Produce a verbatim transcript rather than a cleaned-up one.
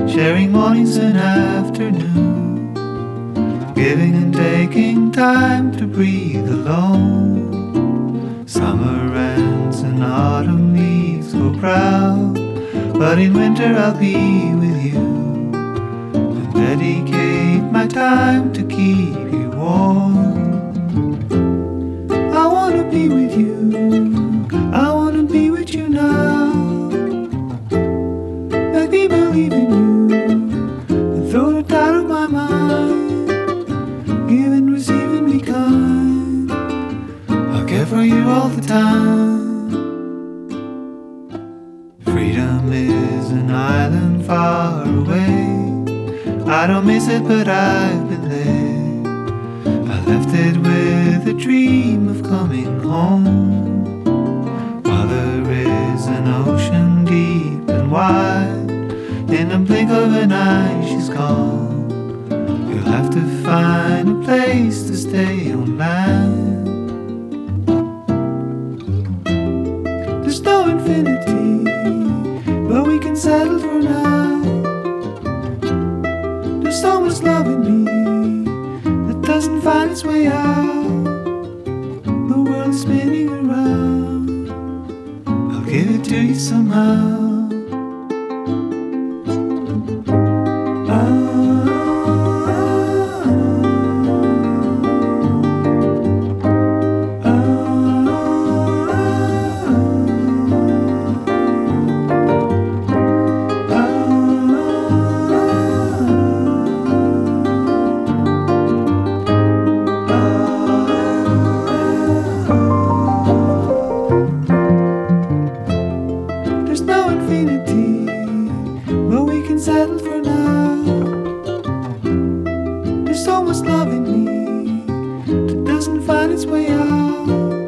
sharing mornings and afternoons, giving and taking time to breathe alone. Summer ends and autumn leaves go proud, but in winter I'll be with you and dedicate my time to keep you warm. I wanna be with you, I wanna be with you now. Make me believe in you and throw the doubt of my mind. Give and receive and be kind. I'll care for you all the time. Freedom is an island far away. I don't miss it, but I've been there. I left it with a dream of coming home. While there is an ocean deep and wide, in a blink of an eye she's gone. You'll have to find a place to stay on land. There's no infinity, but we can settle for now. There's so much love in me that doesn't find its way out. The world is spinning around, I'll give it to you somehow. There's no infinity, but we can settle for now. There's so much love in me that doesn't find its way out.